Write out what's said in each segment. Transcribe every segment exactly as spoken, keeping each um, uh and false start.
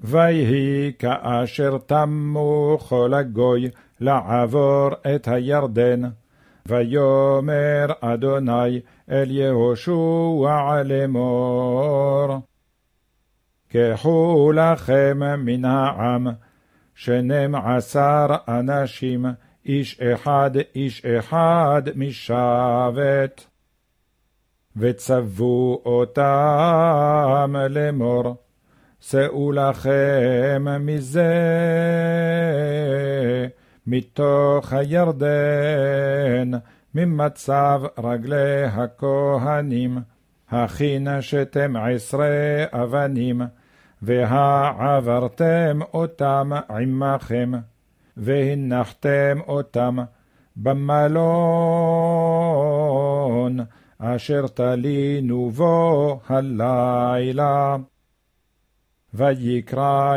ויהי כאשר תמו כל הגוי לעבור את הירדן, ויאמר אדוני אל יהושע לאמור, קחו לכם מן העם שנים עשר אנשים, איש אחד איש אחד משבט, וצוו אותם לאמור, שאו לכם מזה מתוך הירדן, ממצב רגלי הכהנים, הכינשתם עשרה אבנים, והעברתם אותם עמכם, והנחתם אותם במלון אשר תלינו בו הלילה. ויקרא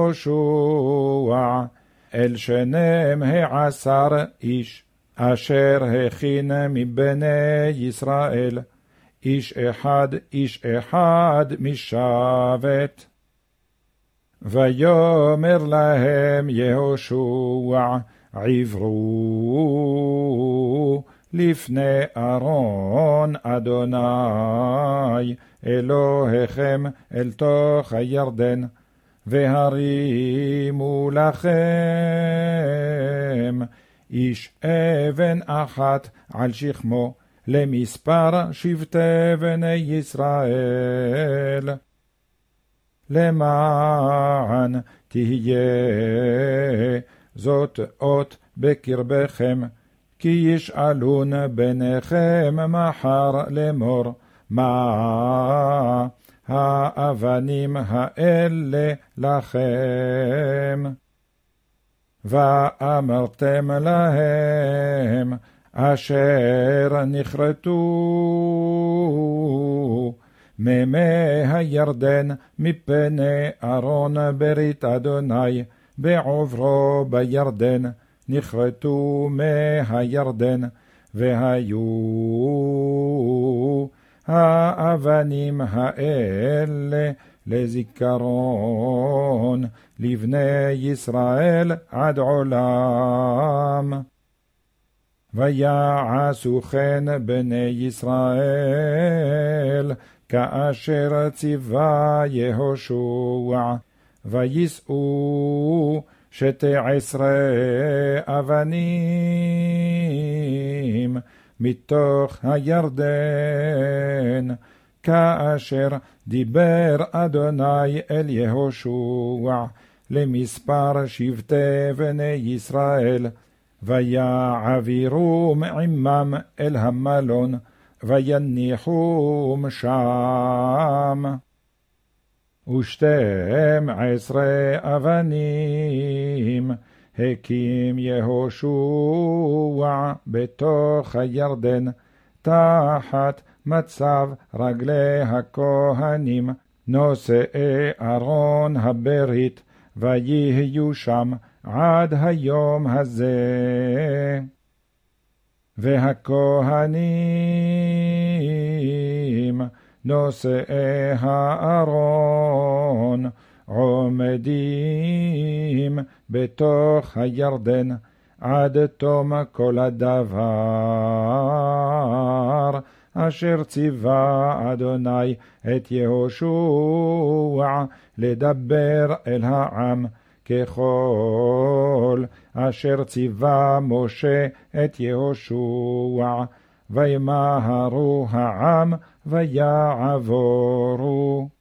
יהושע אל שנים העשר איש, אשר הכין מבני ישראל, איש אחד איש אחד משבט. ויאמר להם יהושע, עברו לפני ארון אדוני אלוהיכם אל תוך הירדן, והרימו לכם איש אבן אחת על שכמו, למספר שבטי בני ישראל, למען תהיה זאת אות בקרבכם, כי ישאלון בניכם מחר לאמור, מה האבנים האלה לכם? ואמרתם להם, אשר נכרתו ממי הירדן מפני ארון ברית אדוני, בעוברו בירדן, נכרתו מהירדן, והיו האבנים האלה לזיכרון לבני ישראל עד עולם. ויעשו כן בני ישראל כאשר ציווה יהושע, ויישאו שתי עשרה אבנים מתוך הירדן, כאשר דיבר אדוני אל יהושע למספר שבטי בני ישראל, ויעבירום עמם אל המלון, ויניחום שם. ושתים עשרה אבנים הקים יהושע בתוך הירדן, תחת מצב רגלי הכהנים, נושאי ארון הברית, ויהיו שם עד היום הזה. והכהנים נושאי הארון עומדים בתוך הירדן עד תום כל הדבר אשר ציווה אדוני את יהושע לדבר אל העם, ככל אשר ציווה משה את יהושע. וימהרו העם ויעבורו.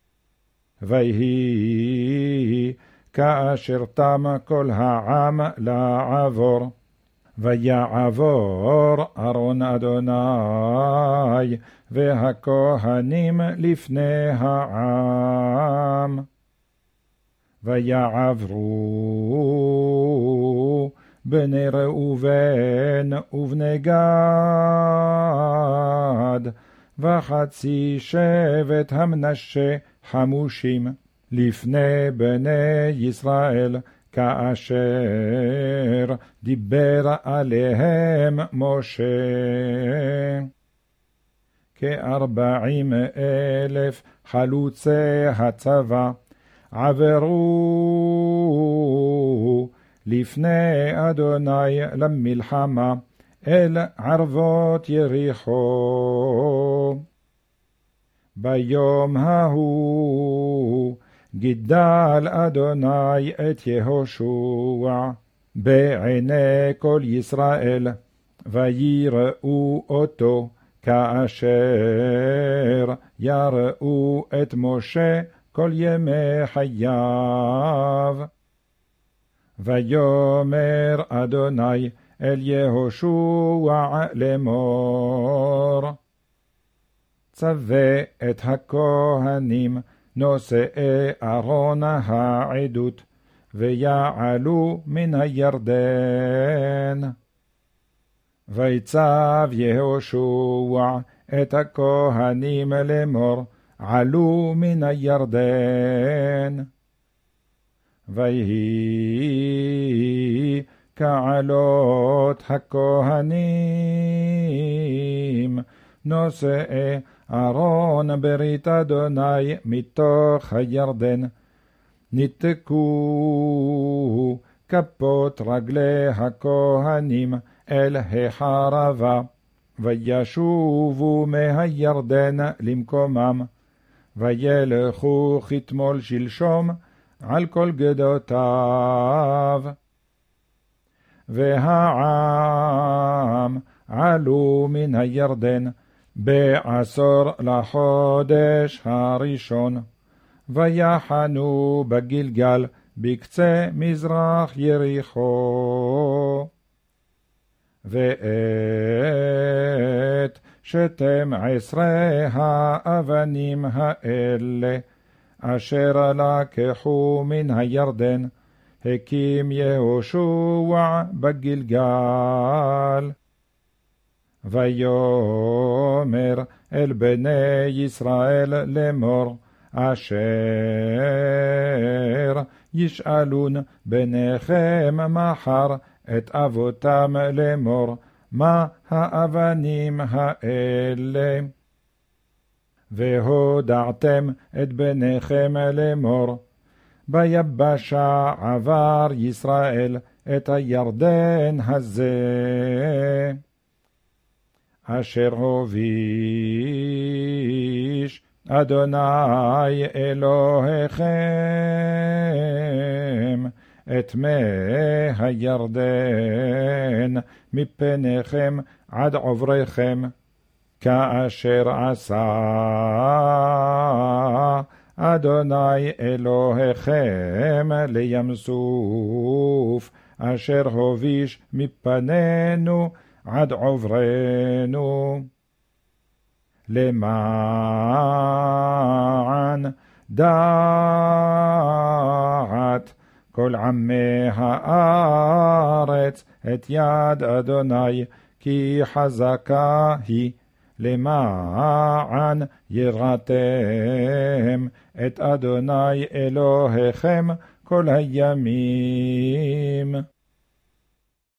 ויהי כאשר תם כל העם לעבור, ויעבור ארון אדוני והכהנים לפני העם. ויעברו בני ראובן ובני גד וחצי שבט המנשה חמושים לפני בני ישראל, כאשר דיבר עליהם משה. כארבעים אלף חלוצי הצבא, עברו לפני אדוני למלחמה אל ערבות יריחו. ביום ההוא גידל אדוני את יהושע בעיני כל ישראל, ויראו אותו כאשר יראו את משה כל ימי חייו. ויאמר אדוני אל יהושע לאמור, צווה את הכהנים נושאי ארון העדות, ויעלו מן הירדן. ויצב יהושע את הכהנים לאמור, עלו מן הירדן. ויהי כעלות הכהנים נושאי ארון ברית אדוני מתוך הירדן, ניתקו כפות רגלי הכהנים אל החרבה, וישובו מהירדן למקומם, וילכו כתמול שלשום על כל גדותיו. והעם עלו מן הירדן בעשור לחודש הראשון, ויחנו בגלגל בקצה מזרח יריחו. ואת שתים עשרה האבנים האלה אשר לקחו מן הירדן הקים יהושע בגלגל. ויאמר אל בני ישראל לאמור, אשר ישאלון בניכם מחר את אבותם לאמור, מה האבנים האלה? והודעתם את בניכם לאמור, ביבשה עבר ישראל את הירדן הזה, אשר הוביש אדוני אלוהיכם את מי הירדן מפניכם עד עובריכם, כאשר עשה אדוני אלוהיכם לים סוף, אשר הוביש מפנינו עד עוברנו, למען דעת כל עמי הארץ את יד אדוני, כי חזקה היא, למען יראתם את אדוני אלוהיכם כל הימים.